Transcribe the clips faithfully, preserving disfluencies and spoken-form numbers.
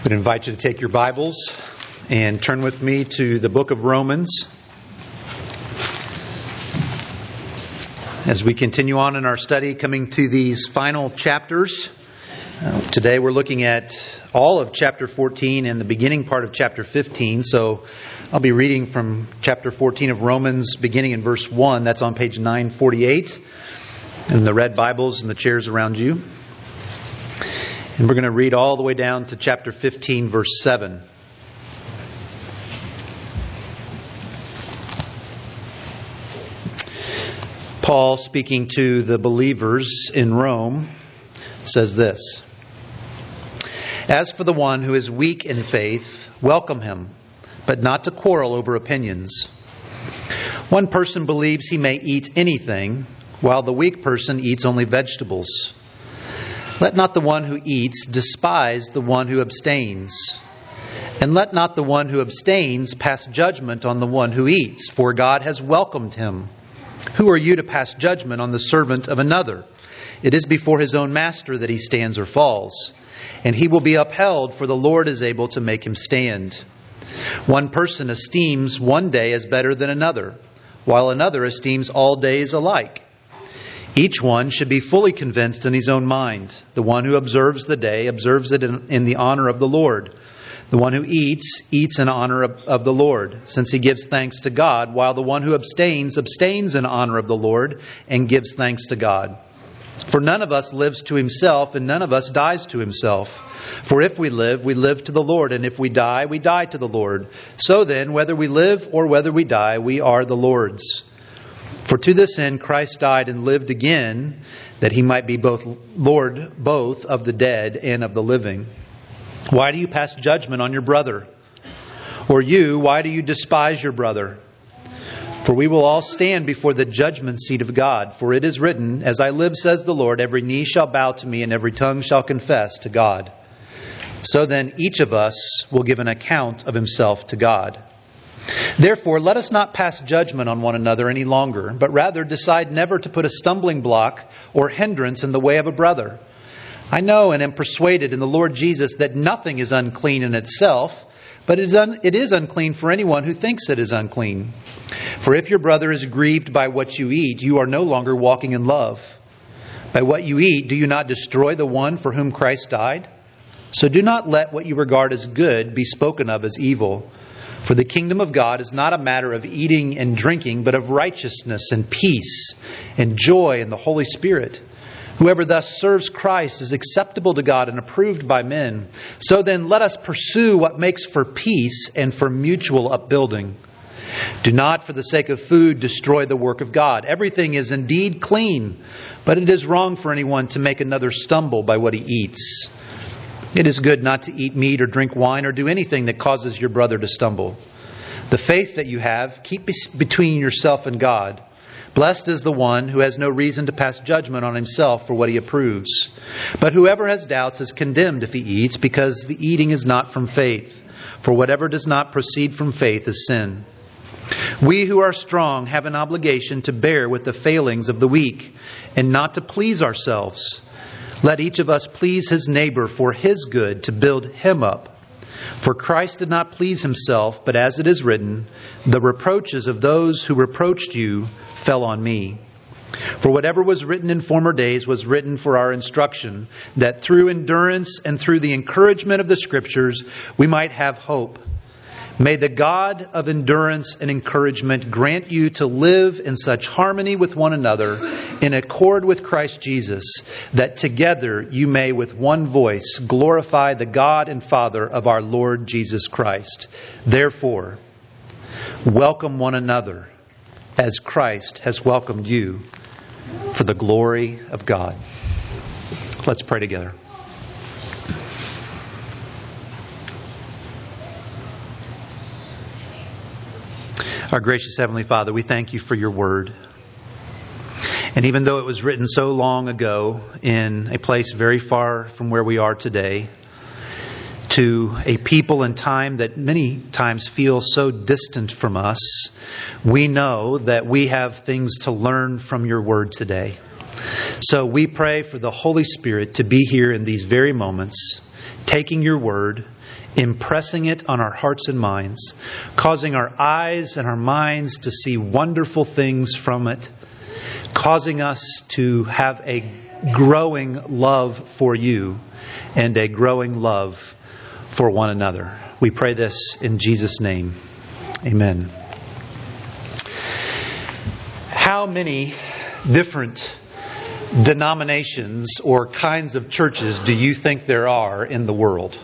I would invite you to take your Bibles and turn with me to the book of Romans. As we continue on in our study, coming to these final chapters, uh, today we're looking at all of chapter fourteen and the beginning part of chapter fifteen. So I'll be reading from chapter fourteen of Romans, beginning in verse one. That's on page nine forty-eight in the red Bibles and the chairs around you. And we're going to read all the way down to chapter fifteen, verse seven. Paul, speaking to the believers in Rome, says this: "As for the one who is weak in faith, welcome him, but not to quarrel over opinions. One person believes he may eat anything, while the weak person eats only vegetables. Let not the one who eats despise the one who abstains. And let not the one who abstains pass judgment on the one who eats, for God has welcomed him. Who are you to pass judgment on the servant of another? It is before his own master that he stands or falls. And he will be upheld, for the Lord is able to make him stand. One person esteems one day as better than another, while another esteems all days alike. Each one should be fully convinced in his own mind. The one who observes the day observes it in, in the honor of the Lord. The one who eats, eats in honor of, of the Lord, since he gives thanks to God, while the one who abstains, abstains in honor of the Lord and gives thanks to God. For none of us lives to himself, and none of us dies to himself. For if we live, we live to the Lord, and if we die, we die to the Lord. So then, whether we live or whether we die, we are the Lord's. For to this end Christ died and lived again, that he might be both Lord both of the dead and of the living. Why do you pass judgment on your brother? Or you, why do you despise your brother? For we will all stand before the judgment seat of God. For it is written, As I live, says the Lord, every knee shall bow to me, and every tongue shall confess to God. So then each of us will give an account of himself to God. Therefore, let us not pass judgment on one another any longer, but rather decide never to put a stumbling block or hindrance in the way of a brother. I know and am persuaded in the Lord Jesus that nothing is unclean in itself, but it is, un- it is unclean for anyone who thinks it is unclean. For if your brother is grieved by what you eat, you are no longer walking in love. By what you eat, do you not destroy the one for whom Christ died? So do not let what you regard as good be spoken of as evil. For the kingdom of God is not a matter of eating and drinking, but of righteousness and peace and joy in the Holy Spirit. Whoever thus serves Christ is acceptable to God and approved by men. So then let us pursue what makes for peace and for mutual upbuilding. Do not, for the sake of food, destroy the work of God. Everything is indeed clean, but it is wrong for anyone to make another stumble by what he eats. It is good not to eat meat or drink wine or do anything that causes your brother to stumble. The faith that you have, keep between yourself and God. Blessed is the one who has no reason to pass judgment on himself for what he approves. But whoever has doubts is condemned if he eats, because the eating is not from faith. For whatever does not proceed from faith is sin. We who are strong have an obligation to bear with the failings of the weak, and not to please ourselves. Let each of us please his neighbor for his good, to build him up. For Christ did not please himself, but as it is written, the reproaches of those who reproached you fell on me. For whatever was written in former days was written for our instruction, that through endurance and through the encouragement of the Scriptures we might have hope. May the God of endurance and encouragement grant you to live in such harmony with one another, in accord with Christ Jesus, that together you may with one voice glorify the God and Father of our Lord Jesus Christ. Therefore, welcome one another as Christ has welcomed you for the glory of God. Let's pray together. Our gracious Heavenly Father, we thank you for your word. And even though it was written so long ago in a place very far from where we are today, to a people and time that many times feel so distant from us, we know that we have things to learn from your word today. So we pray for the Holy Spirit to be here in these very moments, taking your word impressing it on our hearts and minds, causing our eyes and our minds to see wonderful things from it, causing us to have a growing love for you and a growing love for one another. We pray this in Jesus' name. Amen. How many different denominations or kinds of churches do you think there are in the world?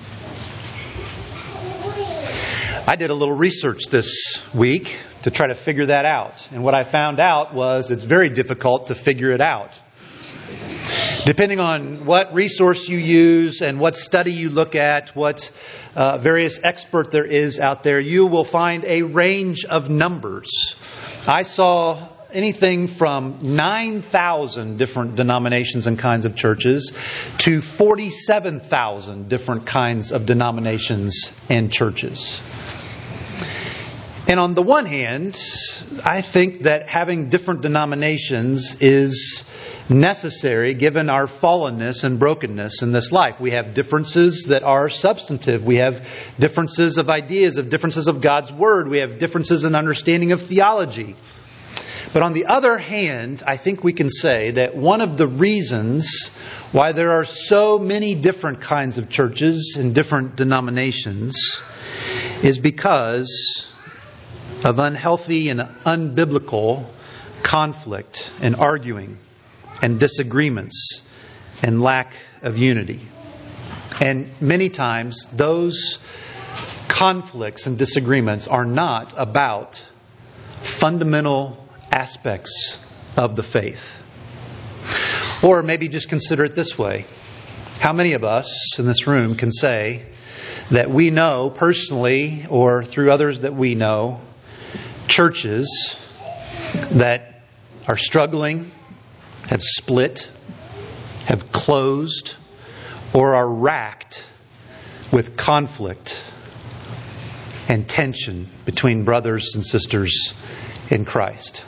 I did a little research this week to try to figure that out. And what I found out was it's very difficult to figure it out. Depending on what resource you use and what study you look at, what uh, various expert there is out there, you will find a range of numbers. I saw anything from nine thousand different denominations and kinds of churches to forty-seven thousand different kinds of denominations and churches. And on the one hand, I think that having different denominations is necessary given our fallenness and brokenness in this life. We have differences that are substantive. We have differences of ideas, of differences of God's Word. We have differences in understanding of theology. But on the other hand, I think we can say that one of the reasons why there are so many different kinds of churches and different denominations is because of unhealthy and unbiblical conflict and arguing and disagreements and lack of unity. And many times those conflicts and disagreements are not about fundamental aspects of the faith. Or maybe just consider it this way. How many of us in this room can say that we know personally or through others that we know churches that are struggling, have split, have closed, or are racked with conflict and tension between brothers and sisters in Christ?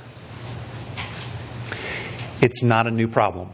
It's not a new problem.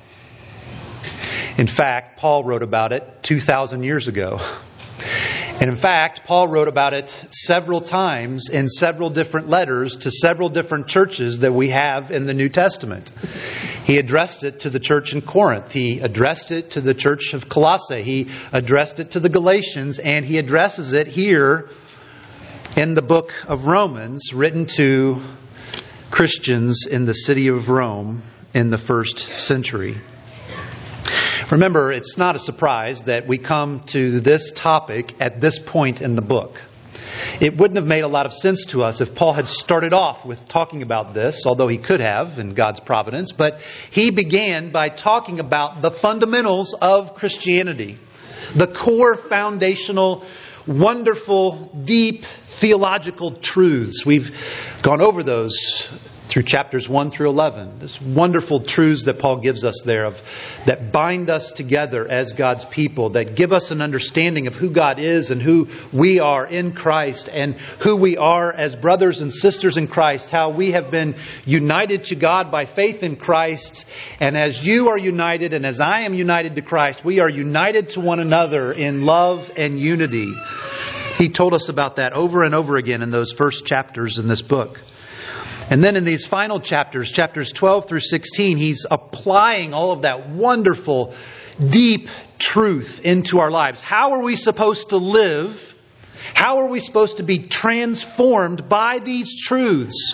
In fact, Paul wrote about it two thousand years ago. And in fact, Paul wrote about it several times in several different letters to several different churches that we have in the New Testament. He addressed it to the church in Corinth. He addressed it to the church of Colossae. He addressed it to the Galatians. And he addresses it here in the book of Romans, written to Christians in the city of Rome in the first century. Remember, it's not a surprise that we come to this topic at this point in the book. It wouldn't have made a lot of sense to us if Paul had started off with talking about this, although he could have in God's providence. But he began by talking about the fundamentals of Christianity, the core foundational, wonderful, deep theological truths. We've gone over those through chapters one through eleven. This wonderful truths that Paul gives us there of that bind us together as God's people, that give us an understanding of who God is and who we are in Christ and who we are as brothers and sisters in Christ, how we have been united to God by faith in Christ. And as you are united and as I am united to Christ, we are united to one another in love and unity. He told us about that over and over again in those first chapters in this book. And then in these final chapters, chapters twelve through sixteen, he's applying all of that wonderful, deep truth into our lives. How are we supposed to live? How are we supposed to be transformed by these truths?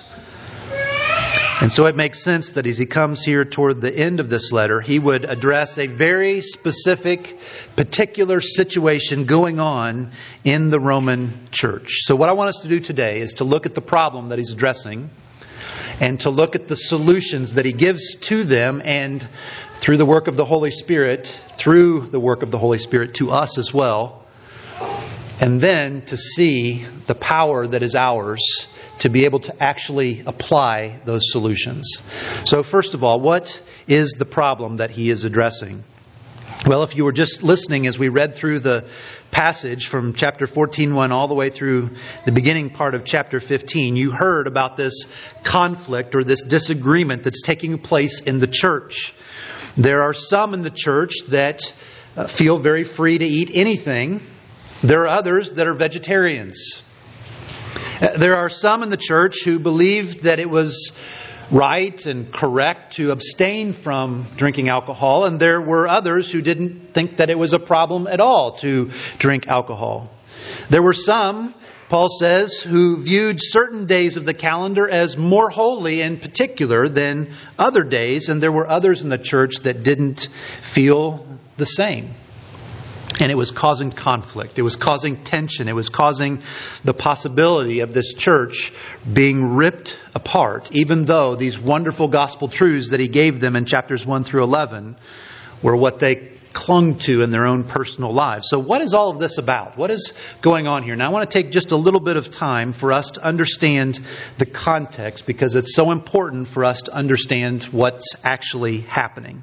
And so it makes sense that as he comes here toward the end of this letter, he would address a very specific, particular situation going on in the Roman church. So what I want us to do today is to look at the problem that he's addressing and to look at the solutions that he gives to them, and through the work of the Holy Spirit, through the work of the Holy Spirit to us as well, and then to see the power that is ours to be able to actually apply those solutions. So first of all, what is the problem that he is addressing? Well, if you were just listening as we read through the passage from chapter fourteen one all the way through the beginning part of chapter fifteen, you heard about this conflict or this disagreement that's taking place in the church. There are some in the church that feel very free to eat anything There are others that are vegetarians. There are some in the church who believed that it was right and correct to abstain from drinking alcohol, and there were others who didn't think that it was a problem at all to drink alcohol. There were some, Paul says, who viewed certain days of the calendar as more holy in particular than other days, and there were others in the church that didn't feel the same. And it was causing conflict. It was causing tension. It was causing the possibility of this church being ripped apart, even though these wonderful gospel truths that he gave them in chapters one through eleven were what they clung to in their own personal lives. So what is all of this about? What is going on here? Now I want to take just a little bit of time for us to understand the context, because it's so important for us to understand what's actually happening.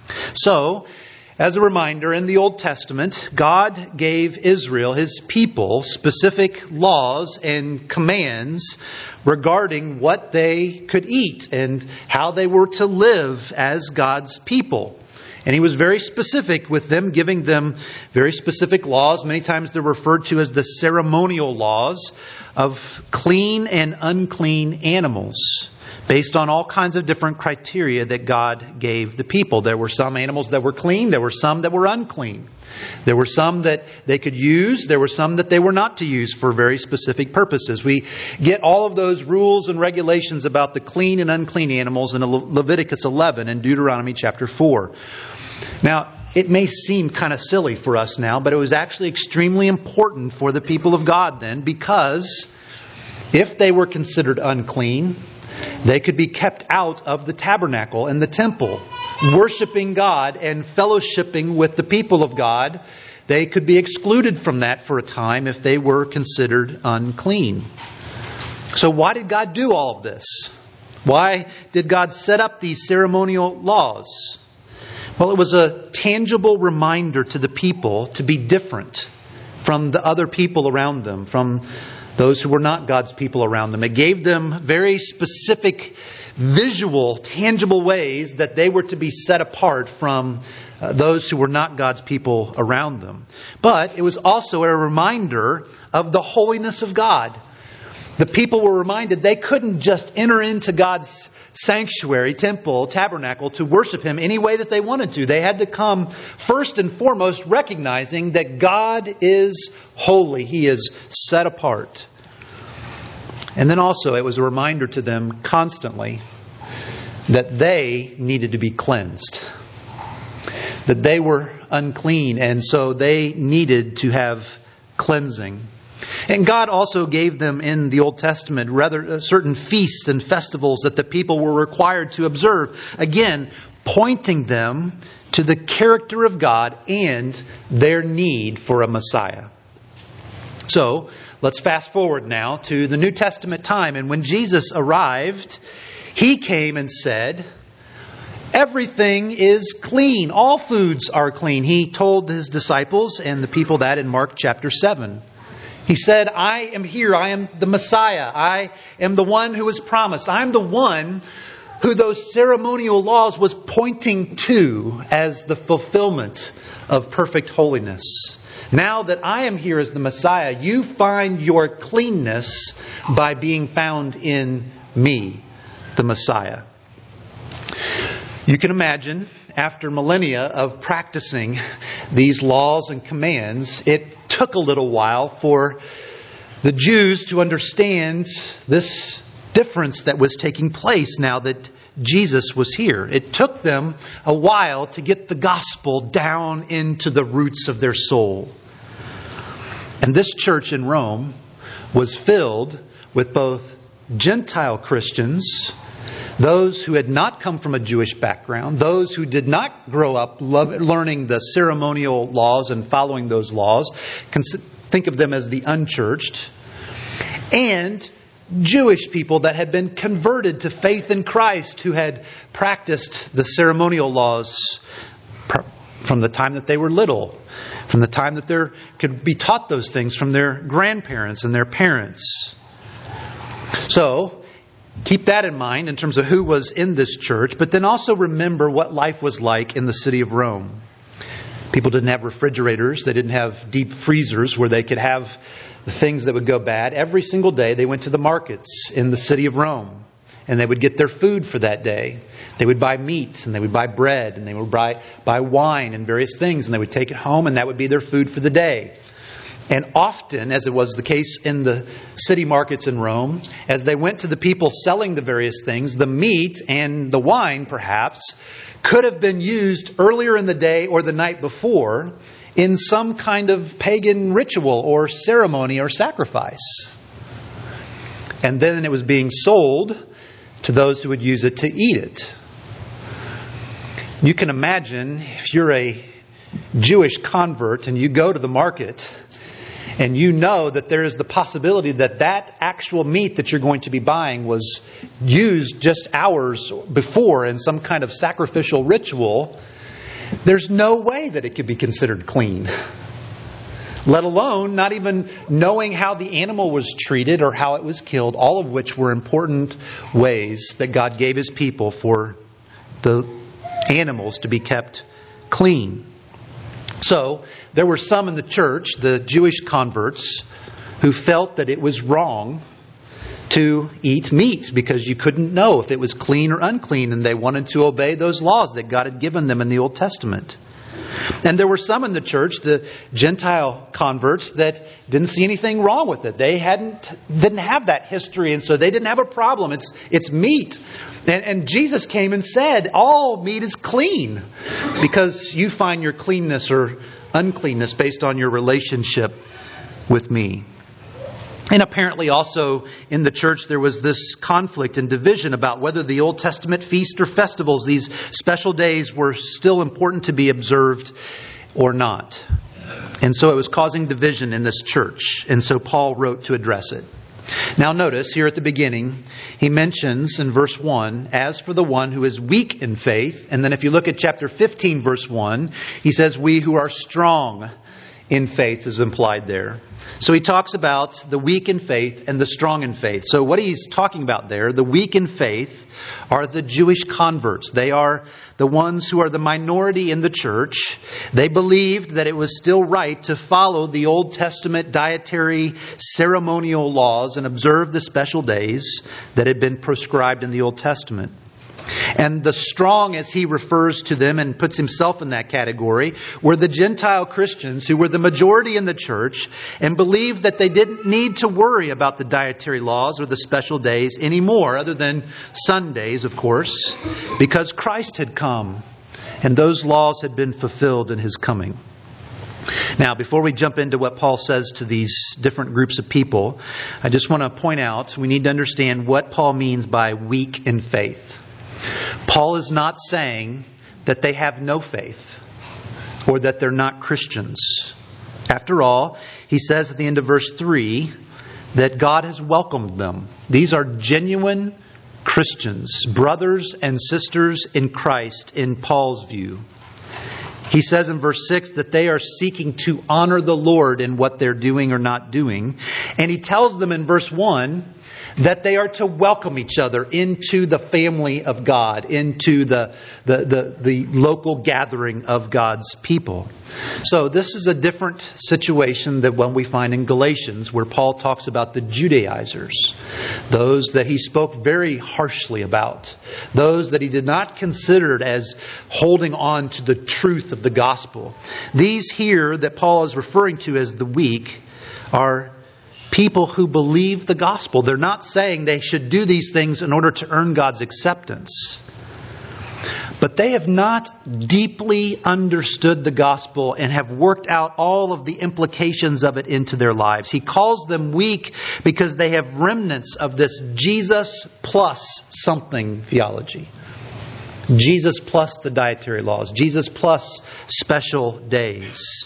So, as a reminder, in the Old Testament, God gave Israel, His people, specific laws and commands regarding what they could eat and how they were to live as God's people. And He was very specific with them, giving them very specific laws. Many times they're referred to as the ceremonial laws of clean and unclean animals, based on all kinds of different criteria that God gave the people. There were some animals that were clean. There were some that were unclean. There were some that they could use. There were some that they were not to use for very specific purposes. We get all of those rules and regulations about the clean and unclean animals in Le- Leviticus eleven and Deuteronomy chapter four. Now, it may seem kind of silly for us now, but it was actually extremely important for the people of God then, because if they were considered unclean, they could be kept out of the tabernacle and the temple, worshiping God and fellowshipping with the people of God. They could be excluded from that for a time if they were considered unclean. So why did God do all of this? Why did God set up these ceremonial laws? Well, it was a tangible reminder to the people to be different from the other people around them, from those who were not God's people around them. It gave them very specific, visual, tangible ways that they were to be set apart from uh, those who were not God's people around them. But it was also a reminder of the holiness of God. The people were reminded they couldn't just enter into God's sanctuary, temple, tabernacle to worship Him any way that they wanted to. They had to come first and foremost recognizing that God is holy. He is set apart. And then also it was a reminder to them constantly that they needed to be cleansed. That they were unclean, and so they needed to have cleansing. And God also gave them in the Old Testament rather certain feasts and festivals that the people were required to observe. Again, pointing them to the character of God and their need for a Messiah. So, let's fast forward now to the New Testament time. And when Jesus arrived, He came and said, everything is clean. All foods are clean. He told His disciples and the people that in Mark chapter seven. He said, I am here. I am the Messiah. I am the one who was promised. I am the one who those ceremonial laws was pointing to as the fulfillment of perfect holiness. Now that I am here as the Messiah, you find your cleanness by being found in me, the Messiah. You can imagine, after millennia of practicing these laws and commands, it took a little while for the Jews to understand this difference that was taking place now that Jesus was here. It took them a while to get the gospel down into the roots of their soul. And this church in Rome was filled with both Gentile Christians, those who had not come from a Jewish background, those who did not grow up love, learning the ceremonial laws and following those laws, think of them as the unchurched, and Jewish people that had been converted to faith in Christ, who had practiced the ceremonial laws from the time that they were little, from the time that they could be taught those things from their grandparents and their parents. So, keep that in mind in terms of who was in this church, but then also remember what life was like in the city of Rome. People didn't have refrigerators. They didn't have deep freezers where they could have the things that would go bad. Every single day they went to the markets in the city of Rome, and they would get their food for that day. They would buy meat, and they would buy bread, and they would buy, buy wine and various things, and they would take it home, and that would be their food for the day. And often, as it was the case in the city markets in Rome, as they went to the people selling the various things, the meat and the wine, perhaps, could have been used earlier in the day or the night before in some kind of pagan ritual or ceremony or sacrifice. And then it was being sold to those who would use it to eat it. You can imagine if you're a Jewish convert and you go to the market and you know that there is the possibility that that actual meat that you're going to be buying was used just hours before in some kind of sacrificial ritual, there's no way that it could be considered clean. Let alone not even knowing how the animal was treated or how it was killed, all of which were important ways that God gave His people for the animals to be kept clean. So, there were some in the church, the Jewish converts, who felt that it was wrong to eat meat because you couldn't know if it was clean or unclean, and they wanted to obey those laws that God had given them in the Old Testament. And there were some in the church, the Gentile converts, that didn't see anything wrong with it. They hadn't, didn't have that history, and so they didn't have a problem. It's it's meat. And, and Jesus came and said, all meat is clean because you find your cleanness or uncleanness based on your relationship with me. And apparently also in the church there was this conflict and division about whether the Old Testament feasts or festivals, these special days, were still important to be observed or not. And so it was causing division in this church. And so Paul wrote to address it. Now notice here at the beginning, he mentions in verse one, as for the one who is weak in faith. And then if you look at chapter fifteen, verse one, he says, we who are strong in faith is implied there. So he talks about the weak in faith and the strong in faith. So what he's talking about there, the weak in faith, are the Jewish converts. They are the ones who are the minority in the church. They believed that it was still right to follow the Old Testament dietary ceremonial laws and observe the special days that had been prescribed in the Old Testament. And the strong, as he refers to them and puts himself in that category, were the Gentile Christians who were the majority in the church and believed that they didn't need to worry about the dietary laws or the special days anymore, other than Sundays, of course, because Christ had come and those laws had been fulfilled in His coming. Now, before we jump into what Paul says to these different groups of people, I just want to point out we need to understand what Paul means by weak in faith. Paul is not saying that they have no faith or that they're not Christians. After all, he says at the end of verse three that God has welcomed them. These are genuine Christians, brothers and sisters in Christ in Paul's view. He says in verse six that they are seeking to honor the Lord in what they're doing or not doing. And he tells them in verse one that they are to welcome each other into the family of God, into the, the, the, the local gathering of God's people. So this is a different situation than one we find in Galatians, where Paul talks about the Judaizers, those that he spoke very harshly about, those that he did not consider as holding on to the truth of the gospel. These here that Paul is referring to as the weak are people who believe the gospel. They're not saying they should do these things in order to earn God's acceptance. But they have not deeply understood the gospel and have worked out all of the implications of it into their lives. He calls them weak because they have remnants of this Jesus plus something theology. Jesus plus the dietary laws. Jesus plus special days.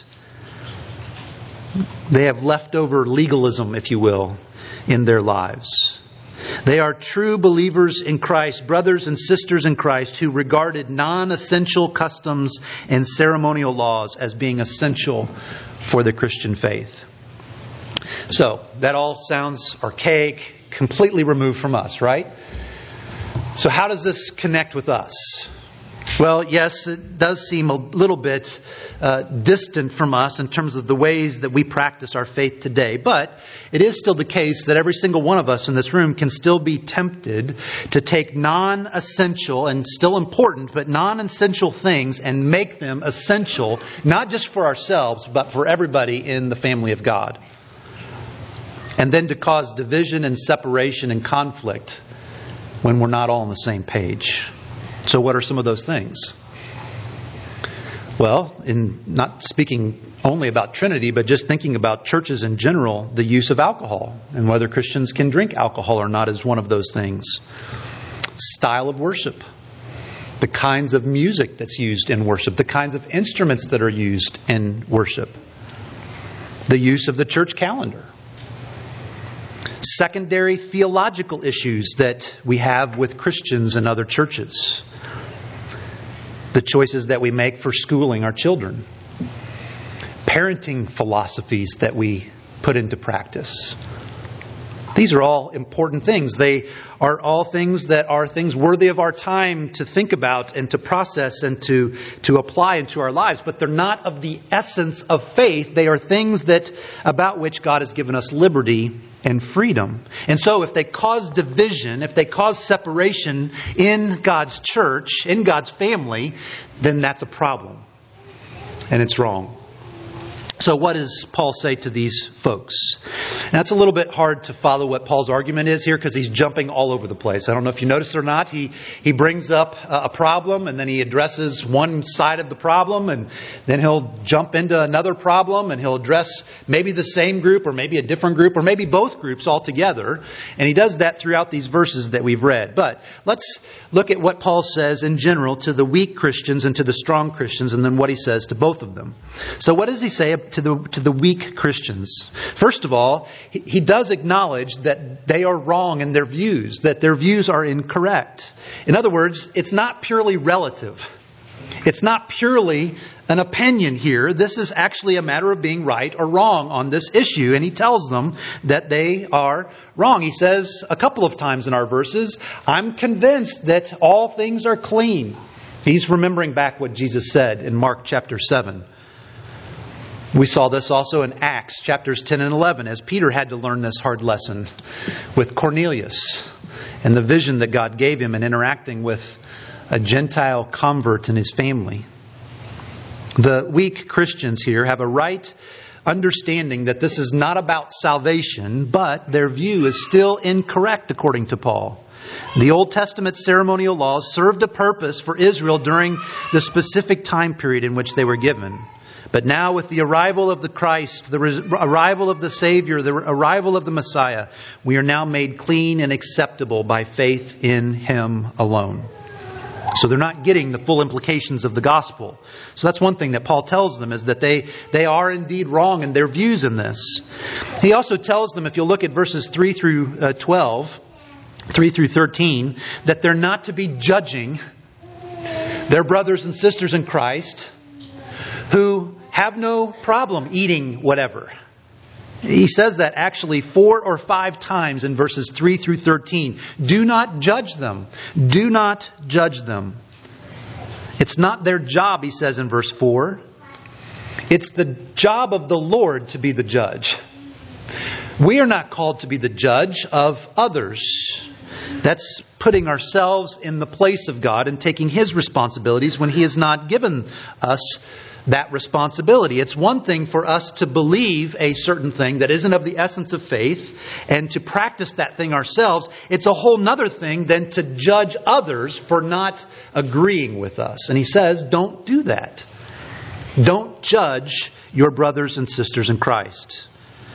They have leftover legalism, if you will, in their lives. They are true believers in Christ, brothers and sisters in Christ, who regarded non-essential customs and ceremonial laws as being essential for the Christian faith. So, that all sounds archaic, completely removed from us, right? So how does this connect with us? Well, yes, it does seem a little bit uh, distant from us in terms of the ways that we practice our faith today. But it is still the case that every single one of us in this room can still be tempted to take non-essential and still important, but non-essential things and make them essential, not just for ourselves, but for everybody in the family of God. And then to cause division and separation and conflict when we're not all on the same page. So what are some of those things? Well, in not speaking only about Trinity, but just thinking about churches in general, the use of alcohol and whether Christians can drink alcohol or not is one of those things. Style of worship. The kinds of music that's used in worship. The kinds of instruments that are used in worship. The use of the church calendar. Secondary theological issues that we have with Christians and other churches. The choices that we make for schooling our children. Parenting philosophies that we put into practice. These are all important things. They are all things that are things worthy of our time to think about and to process and to, to apply into our lives. But they're not of the essence of faith. They are things that about which God has given us liberty and freedom. And so if they cause division, if they cause separation in God's church, in God's family, then that's a problem. And it's wrong. So what does Paul say to these folks? Now it's a little bit hard to follow what Paul's argument is here because he's jumping all over the place. I don't know if you noticed or not. He he brings up a problem and then he addresses one side of the problem and then he'll jump into another problem and he'll address maybe the same group or maybe a different group or maybe both groups altogether. And he does that throughout these verses that we've read. But let's look at what Paul says in general to the weak Christians and to the strong Christians and then what he says to both of them. So what does he say to the to the weak Christians? First of all, he, he does acknowledge that they are wrong in their views, that their views are incorrect. In other words, it's not purely relative. It's not purely an opinion here. This is actually a matter of being right or wrong on this issue. And he tells them that they are wrong. He says a couple of times in our verses, I'm convinced that all things are clean. He's remembering back what Jesus said in Mark chapter seven. We saw this also in Acts chapters ten and eleven as Peter had to learn this hard lesson with Cornelius and the vision that God gave him in interacting with a Gentile convert and his family. The weak Christians here have a right understanding that this is not about salvation, but their view is still incorrect according to Paul. The Old Testament ceremonial laws served a purpose for Israel during the specific time period in which they were given. But now with the arrival of the Christ, the arrival of the Savior, the arrival of the Messiah, we are now made clean and acceptable by faith in Him alone. So they're not getting the full implications of the gospel. So that's one thing that Paul tells them, is that they, they are indeed wrong in their views in this. He also tells them, if you'll look at verses three through twelve, three through thirteen, that they're not to be judging their brothers and sisters in Christ who have no problem eating whatever. He says that actually four or five times in verses three through thirteen. Do not judge them. Do not judge them. It's not their job, he says in verse four. It's the job of the Lord to be the judge. We are not called to be the judge of others. That's putting ourselves in the place of God and taking His responsibilities when He has not given us that responsibility. It's one thing for us to believe a certain thing that isn't of the essence of faith and to practice that thing ourselves. It's a whole nother thing than to judge others for not agreeing with us. And he says, don't do that. Don't judge your brothers and sisters in Christ.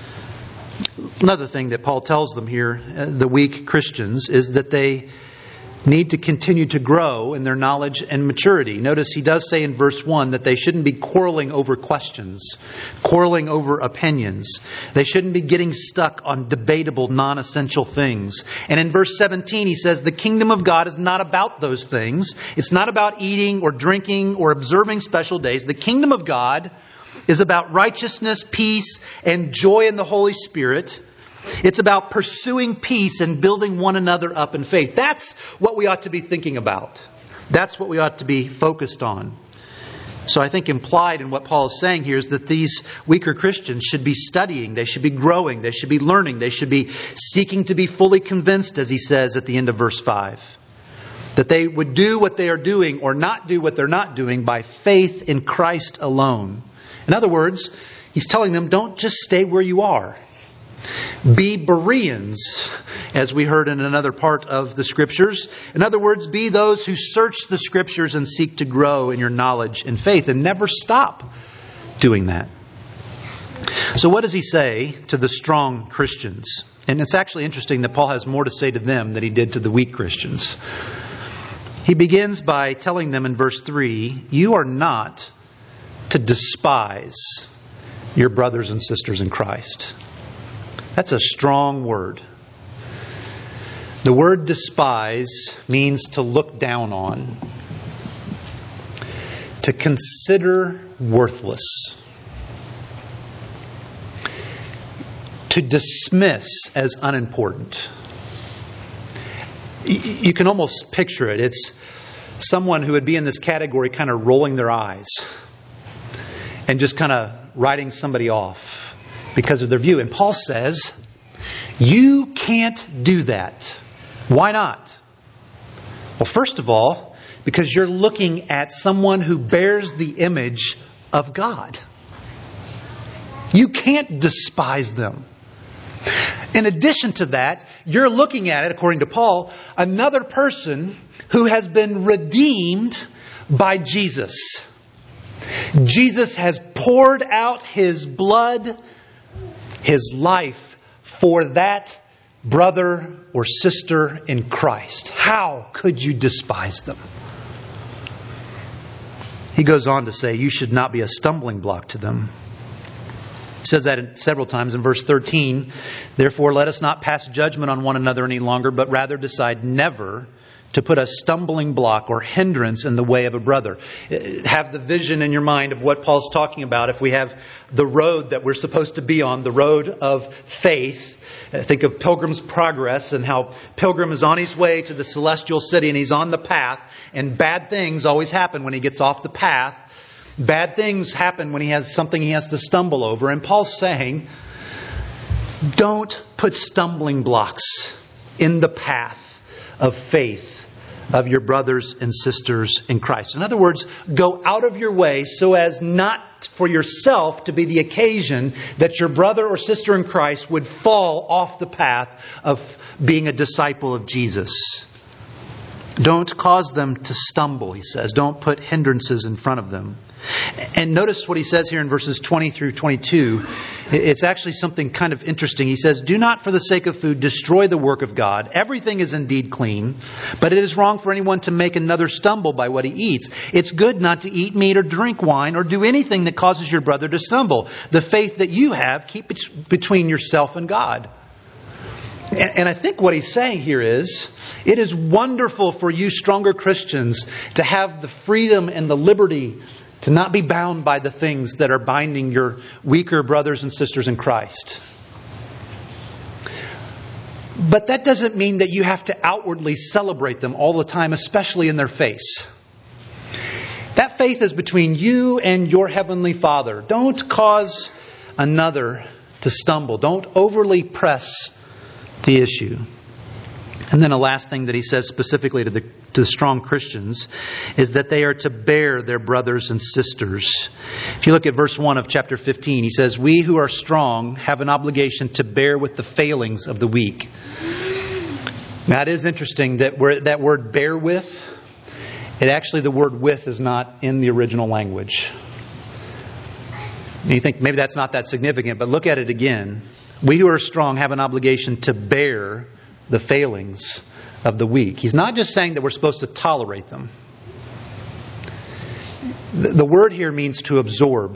Another thing that Paul tells them here, the weak Christians, is that they need to continue to grow in their knowledge and maturity. Notice he does say in verse one that they shouldn't be quarreling over questions, quarreling over opinions. They shouldn't be getting stuck on debatable, non-essential things. And in verse seventeen he says the kingdom of God is not about those things. It's not about eating or drinking or observing special days. The kingdom of God is about righteousness, peace, and joy in the Holy Spirit. It's about pursuing peace and building one another up in faith. That's what we ought to be thinking about. That's what we ought to be focused on. So I think implied in what Paul is saying here is that these weaker Christians should be studying, they should be growing, they should be learning, they should be seeking to be fully convinced, as he says at the end of verse five. That they would do what they are doing or not do what they're not doing by faith in Christ alone. In other words, he's telling them, don't just stay where you are. Be Bereans, as we heard in another part of the Scriptures. In other words, be those who search the Scriptures and seek to grow in your knowledge and faith, and never stop doing that. So what does he say to the strong Christians? And it's actually interesting that Paul has more to say to them than he did to the weak Christians. He begins by telling them in verse three, you are not to despise your brothers and sisters in Christ. That's a strong word. The word despise means to look down on, to consider worthless, to dismiss as unimportant. You can almost picture it. It's someone who would be in this category kind of rolling their eyes and just kind of writing somebody off because of their view. And Paul says, you can't do that. Why not? Well, first of all, because you're looking at someone who bears the image of God. You can't despise them. In addition to that, you're looking at it, according to Paul, another person who has been redeemed by Jesus. Jesus has poured out His blood, His life for that brother or sister in Christ. How could you despise them? He goes on to say, you should not be a stumbling block to them. He says that several times in verse thirteen. Therefore, let us not pass judgment on one another any longer, but rather decide never to put a stumbling block or hindrance in the way of a brother. Have the vision in your mind of what Paul's talking about. If we have the road that we're supposed to be on, the road of faith. Think of Pilgrim's Progress and how Pilgrim is on his way to the celestial city and he's on the path. And bad things always happen when he gets off the path. Bad things happen when he has something he has to stumble over. And Paul's saying, don't put stumbling blocks in the path of faith of your brothers and sisters in Christ. In other words, go out of your way so as not for yourself to be the occasion that your brother or sister in Christ would fall off the path of being a disciple of Jesus. Don't cause them to stumble, he says. Don't put hindrances in front of them. And notice what he says here in verses twenty through twenty-two. It's actually something kind of interesting. He says, do not for the sake of food destroy the work of God. Everything is indeed clean, but it is wrong for anyone to make another stumble by what he eats. It's good not to eat meat or drink wine or do anything that causes your brother to stumble. The faith that you have, keep it between yourself and God. And I think what he's saying here is, it is wonderful for you stronger Christians to have the freedom and the liberty to not be bound by the things that are binding your weaker brothers and sisters in Christ. But that doesn't mean that you have to outwardly celebrate them all the time, especially in their face. That faith is between you and your Heavenly Father. Don't cause another to stumble. Don't overly press the issue. And then a last thing that he says specifically to the, to the strong Christians is that they are to bear their brothers and sisters. If you look at verse one of chapter fifteen, he says, we who are strong have an obligation to bear with the failings of the weak. Now it is interesting that we're, that word bear with, it actually, the word with is not in the original language. And you think maybe that's not that significant, but look at it again. We who are strong have an obligation to bear the failings of the weak. He's not just saying that we're supposed to tolerate them. The word here means to absorb,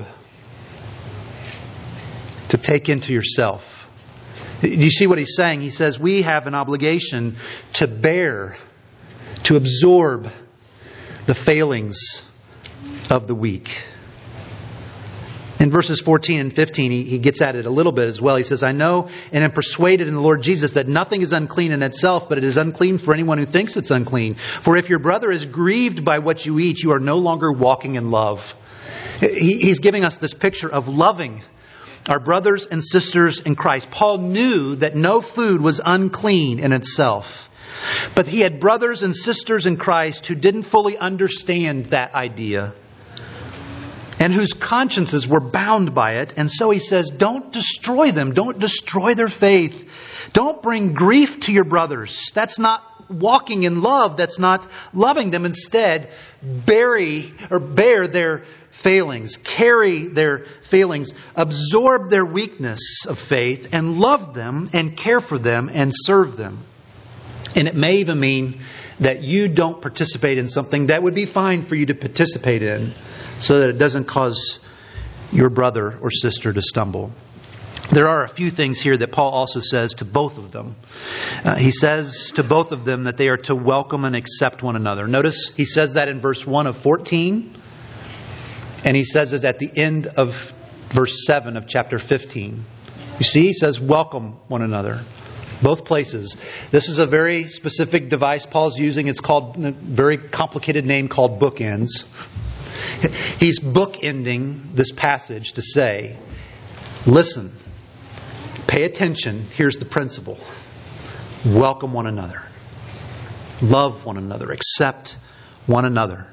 to take into yourself. Do you see what he's saying? He says we have an obligation to bear, to absorb the failings of the weak. In verses fourteen and fifteen, he, he gets at it a little bit as well. He says, I know and am persuaded in the Lord Jesus that nothing is unclean in itself, but it is unclean for anyone who thinks it's unclean. For if your brother is grieved by what you eat, you are no longer walking in love. He, he's giving us this picture of loving our brothers and sisters in Christ. Paul knew that no food was unclean in itself. But he had brothers and sisters in Christ who didn't fully understand that idea, and whose consciences were bound by it. And so he says, don't destroy them. Don't destroy their faith. Don't bring grief to your brothers. That's not walking in love. That's not loving them. Instead, bury or bear their failings, carry their failings, absorb their weakness of faith, and love them and care for them and serve them. And it may even mean that you don't participate in something that would be fine for you to participate in, so that it doesn't cause your brother or sister to stumble. There are a few things here that Paul also says to both of them. Uh, he says to both of them that they are to welcome and accept one another. Notice he says that in verse one of fourteen, and he says it at the end of verse seven of chapter fifteen. You see, he says welcome one another. Both places. This is a very specific device Paul's using. It's called a very complicated name called bookends. He's bookending this passage to say, listen, pay attention. Here's the principle. Welcome one another. Love one another. Accept one another.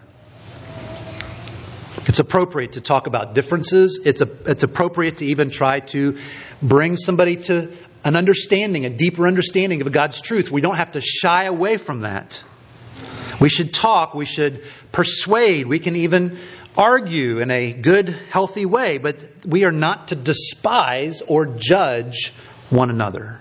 It's appropriate to talk about differences. It's a, it's appropriate to even try to bring somebody to an understanding, a deeper understanding of God's truth. We don't have to shy away from that. We should talk. We should persuade. We can even argue in a good, healthy way. But we are not to despise or judge one another.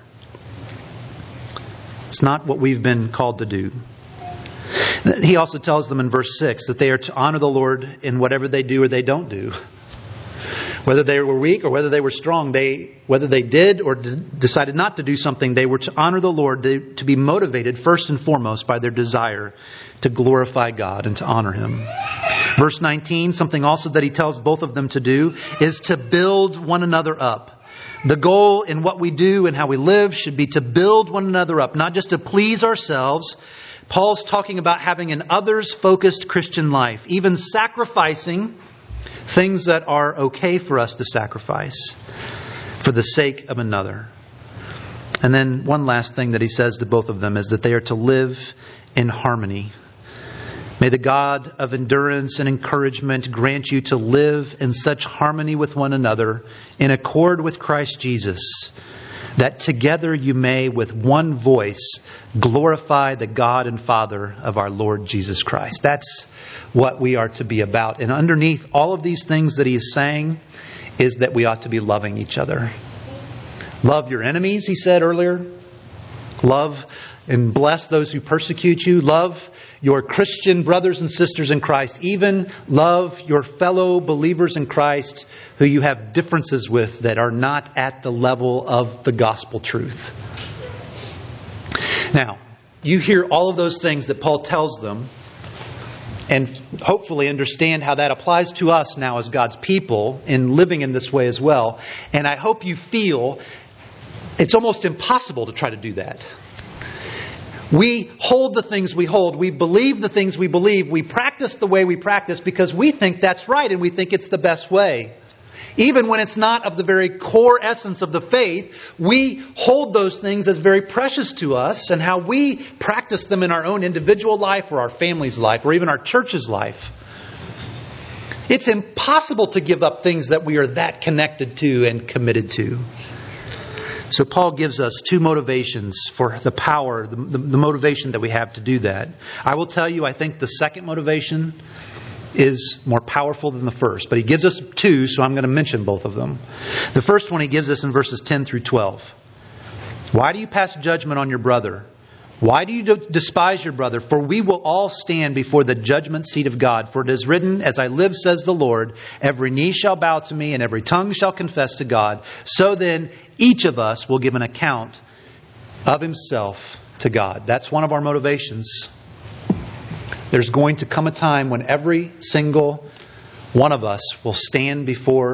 It's not what we've been called to do. He also tells them in verse six that they are to honor the Lord in whatever they do or they don't do. Whether they were weak or whether they were strong, they whether they did or d- decided not to do something, they were to honor the Lord, to, to be motivated first and foremost by their desire to glorify God and to honor Him. Verse nineteen, something also that he tells both of them to do is to build one another up. The goal in what we do and how we live should be to build one another up, not just to please ourselves. Paul's talking about having an others-focused Christian life, even sacrificing things that are okay for us to sacrifice for the sake of another. And then one last thing that he says to both of them is that they are to live in harmony. May the God of endurance and encouragement grant you to live in such harmony with one another, in accord with Christ Jesus, that together you may with one voice glorify the God and Father of our Lord Jesus Christ. That's what we are to be about. And underneath all of these things that he is saying is that we ought to be loving each other. Love your enemies, he said earlier. Love and bless those who persecute you. Love your Christian brothers and sisters in Christ. Even love your fellow believers in Christ who you have differences with that are not at the level of the gospel truth. Now, you hear all of those things that Paul tells them, and hopefully understand how that applies to us now as God's people in living in this way as well. And I hope you feel it's almost impossible to try to do that. We hold the things we hold. We believe the things we believe. We practice the way we practice because we think that's right and we think it's the best way. Even when it's not of the very core essence of the faith, we hold those things as very precious to us, and how we practice them in our own individual life or our family's life or even our church's life. It's impossible to give up things that we are that connected to and committed to. So Paul gives us two motivations for the power, the, the, the motivation that we have to do that. I will tell you, I think the second motivation is more powerful than the first. But he gives us two, so I'm going to mention both of them. The first one he gives us in verses ten through twelve. Why do you pass judgment on your brother? Why do you despise your brother? For we will all stand before the judgment seat of God. For it is written, as I live, says the Lord, every knee shall bow to me and every tongue shall confess to God. So then each of us will give an account of himself to God. That's one of our motivations. There's going to come a time when every single one of us will stand before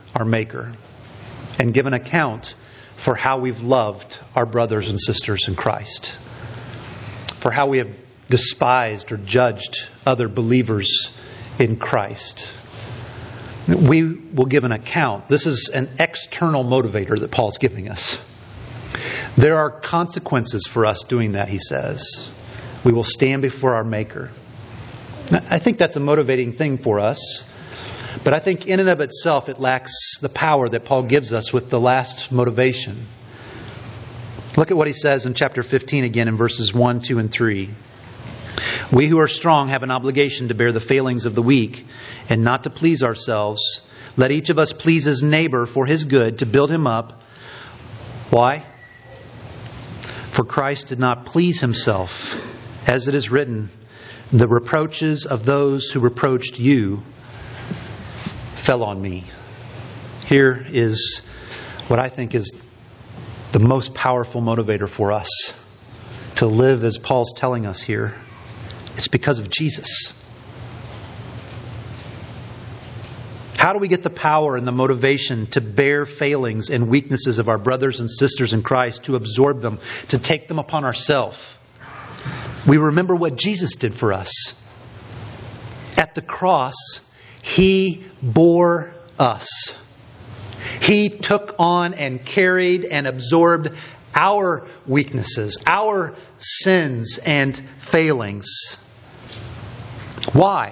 our Maker and give an account for how we've loved our brothers and sisters in Christ, for how we have despised or judged other believers in Christ. We will give an account. This is an external motivator that Paul's giving us. There are consequences for us doing that, he says. We will stand before our Maker. I think that's a motivating thing for us. But I think in and of itself it lacks the power that Paul gives us with the last motivation. Look at what he says in chapter fifteen again in verses one, two, and three. We who are strong have an obligation to bear the failings of the weak and not to please ourselves. Let each of us please his neighbor for his good, to build him up. Why? For Christ did not please himself. As it is written, the reproaches of those who reproached you fell on me. Here is what I think is the most powerful motivator for us to live as Paul's telling us here. It's because of Jesus. How do we get the power and the motivation to bear failings and weaknesses of our brothers and sisters in Christ, to absorb them, to take them upon ourselves? We remember what Jesus did for us. At the cross, He bore us. He took on and carried and absorbed our weaknesses, our sins and failings. Why?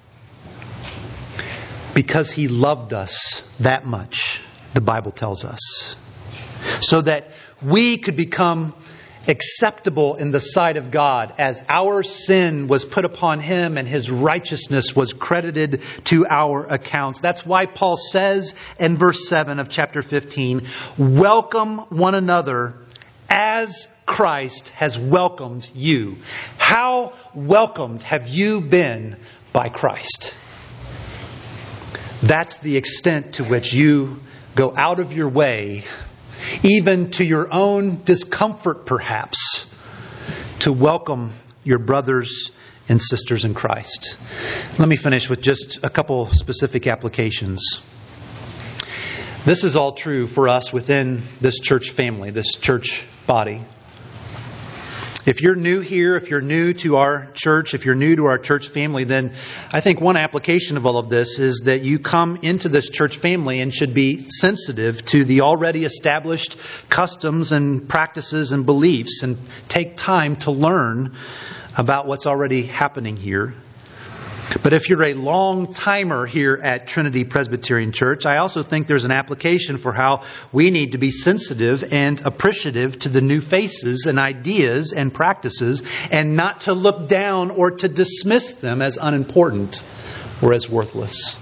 Because He loved us that much, the Bible tells us. So that we could become acceptable in the sight of God as our sin was put upon Him and His righteousness was credited to our accounts. That's why Paul says in verse seven of chapter fifteen, welcome one another as Christ has welcomed you. How welcomed have you been by Christ? That's the extent to which you go out of your way, even to your own discomfort perhaps, to welcome your brothers and sisters in Christ. Let me finish with just a couple specific applications. This is all true for us within this church family, this church body. If you're new here, if you're new to our church, if you're new to our church family, then I think one application of all of this is that you come into this church family and should be sensitive to the already established customs and practices and beliefs, and take time to learn about what's already happening here. But if you're a long timer here at Trinity Presbyterian Church, I also think there's an application for how we need to be sensitive and appreciative to the new faces and ideas and practices, and not to look down or to dismiss them as unimportant or as worthless.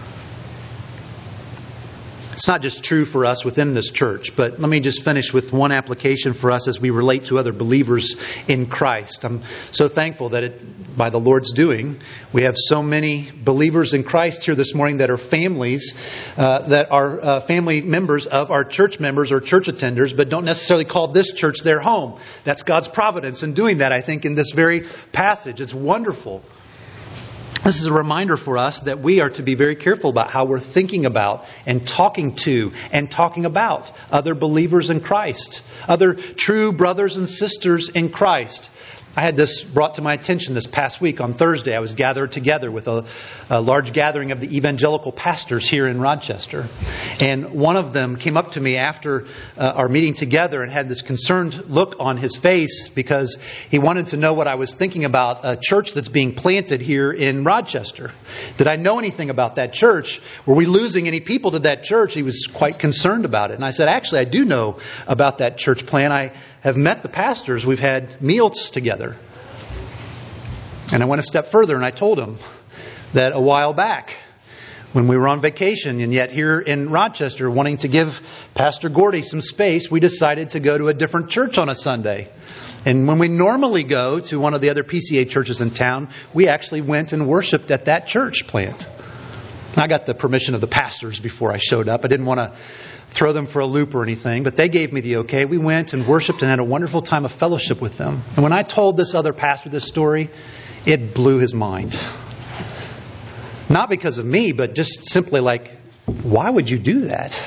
It's not just true for us within this church, but let me just finish with one application for us as we relate to other believers in Christ. I'm so thankful that it, by the Lord's doing, we have so many believers in Christ here this morning that are families, uh, that are uh, family members of our church members or church attenders, but don't necessarily call this church their home. That's God's providence in doing that, I think, in this very passage. It's wonderful. This is a reminder for us that we are to be very careful about how we're thinking about and talking to and talking about other believers in Christ, other true brothers and sisters in Christ. I had this brought to my attention this past week on Thursday. I was gathered together with a, a large gathering of the evangelical pastors here in Rochester. And one of them came up to me after uh, our meeting together and had this concerned look on his face because he wanted to know what I was thinking about a church that's being planted here in Rochester. Did I know anything about that church? Were we losing any people to that church? He was quite concerned about it. And I said, actually, I do know about that church plant. I have met the pastors. We've had meals together. And I went a step further and I told him that a while back when we were on vacation and yet here in Rochester wanting to give Pastor Gordy some space, we decided to go to a different church on a Sunday. And when we normally go to one of the other P C A churches in town, we actually went and worshiped at that church plant. I got the permission of the pastors before I showed up. I didn't want to throw them for a loop or anything, but they gave me the okay. We went and worshiped and had a wonderful time of fellowship with them. And when I told this other pastor this story, it blew his mind. Not because of me, but just simply like, Why would you do that?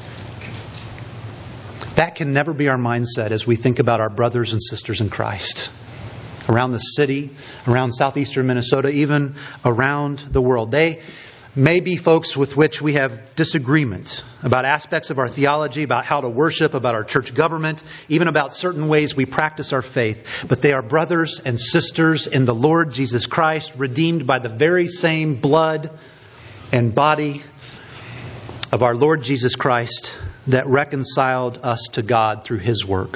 That can never be our mindset as we think about our brothers and sisters in Christ. Around the city, around southeastern Minnesota, even around the world. They may be folks with which we have disagreement about aspects of our theology, about how to worship, about our church government, even about certain ways we practice our faith. But they are brothers and sisters in the Lord Jesus Christ, redeemed by the very same blood and body of our Lord Jesus Christ that reconciled us to God through His work.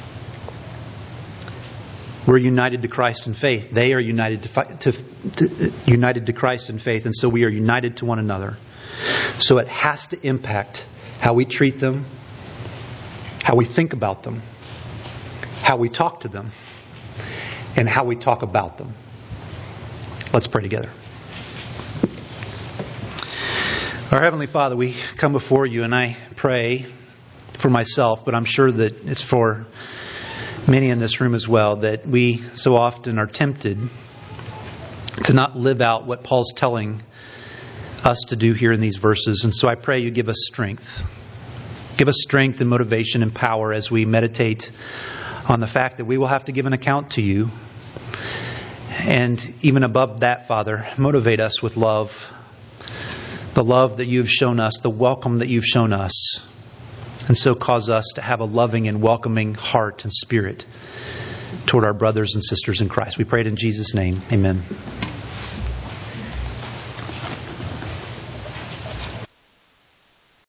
We're united to Christ in faith. They are united to, to, to united to Christ in faith, and so we are united to one another. So it has to impact how we treat them, how we think about them, how we talk to them, and how we talk about them. Let's pray together. Our Heavenly Father, we come before You, and I pray for myself, but I'm sure that it's for many in this room as well, that we so often are tempted to not live out what Paul's telling us to do here in these verses. And so I pray You give us strength. Give us strength and motivation and power as we meditate on the fact that we will have to give an account to You. And even above that, Father, motivate us with love. The love that You've shown us, the welcome that You've shown us. And so cause us to have a loving and welcoming heart and spirit toward our brothers and sisters in Christ. We pray it in Jesus' name. Amen.